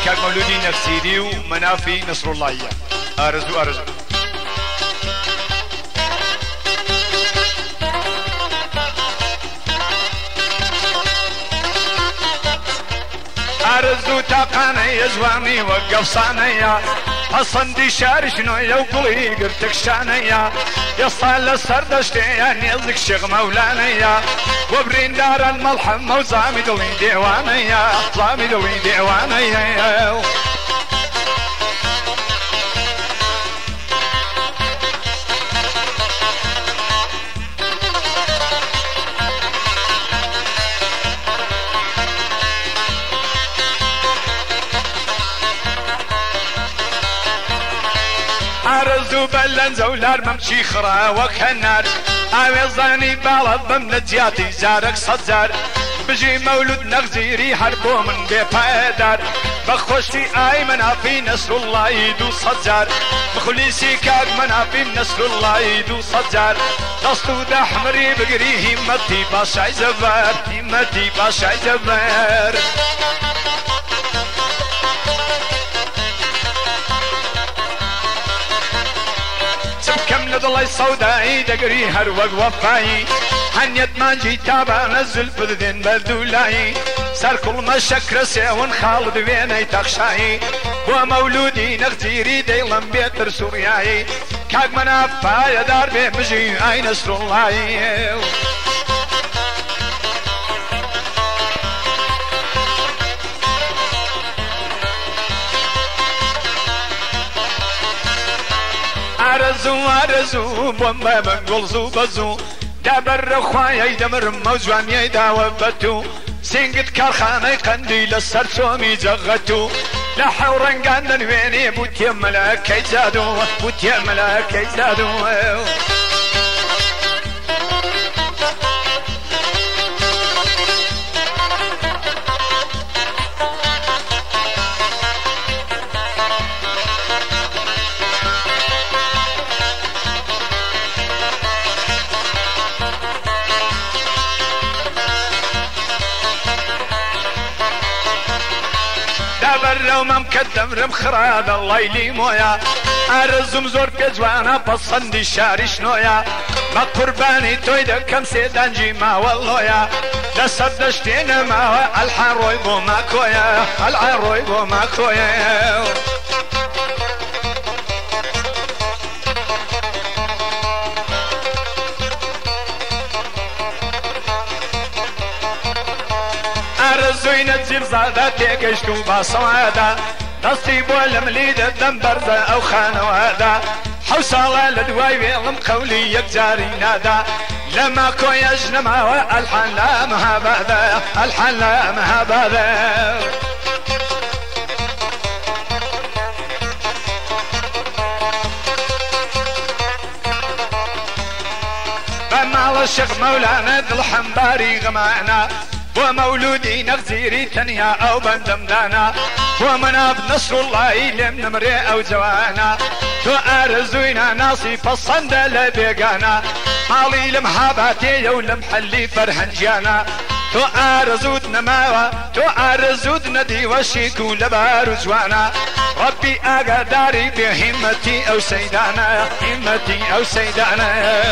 كاك مولودي نفسيدي ومنافي نصر الله أرزو أرزو أرزو تاقاني زواني وقف صانيا أصندي شاري شنو يوقلي قرتك شانيا يصال سردشتي يعني يزك شيخ مولانيا وبرين دار الملحم وزامي دوين ديوانيا زامي دوين ديوانيا أرزو بلن زولار ممشي خرا وكنار أويزاني بالض بمنتياتي زارك صدزار بجي مولود نغزيري حربو من بيبادار بخوشتي آي منافي نصر الله يدو صدزار بخليسي كاك منافي نصر الله يدو صدزار دستو دا حمري بقري همتي باشاي زبار همتي باشاي زبار كمل الله الصوداء دقري هروق وفاي هنيت ما جي تابع نزل بذن بذولاي سار كل ما شكر سيون خالد ويني تخشاي ومولودي نغتيري ديلم بيتر سورياي كاك منافا يا دار بمجي اي نصر الله أرزو أرزو بومبا منقول زو بزو دبر خوايا دمر موزوان يدا وبتو سنقت كارخانة قنديل السرسومي زغتو لحورن قاندن ويني بوتي ملاك يزادو بوتي ملاك يزادو برو ممكدم رم خراد الله يلي مويا أرزم زور كجوانا بصندي شاري شنويا ما قرباني تويدا كم سيدان جيما والله لسدشتين ما الحروي بو ماكويا الحروي بو ماكويا أرزوين تجيب زادة تيكشتو باصوادا دستي بولم ليد الدم برزة أو خانوادا حوصالة لدواي ويلم قولي يكجاري نادا لما كو يجنما الحن لا مهابادا الحن لا مهابادا بمال الشيخ مولانا ذو الحنباري غمانا ومولودي نغزيري تنيا أو بندمدانا ومناب نصر الله لم نمري أو جوانا تو أرزوينا ناصي فالصندل بيقانا مالي لمحاباتي يولم حلي فرهنجانا تو أرزود نماوا تو أرزود ندي وشيكو لبارو جوانا ربي أقداري بهمتي أو سيدانا همتي أو سيدانا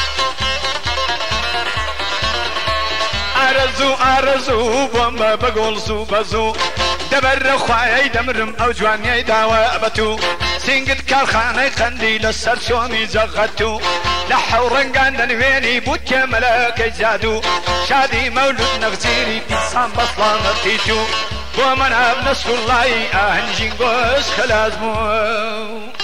أرزو أرزو بومبا بقول زو بزو دبر خواي دمرم أو جواني داوا بتو سنقد كارخانة قنديل السرسومي زغتو لحورن قاندن ويني بوت ملاك زادو شادي مولود نغزيري بيصام بطلان تيتو ومن أب نصر الله أهنجين قوس خلاص مو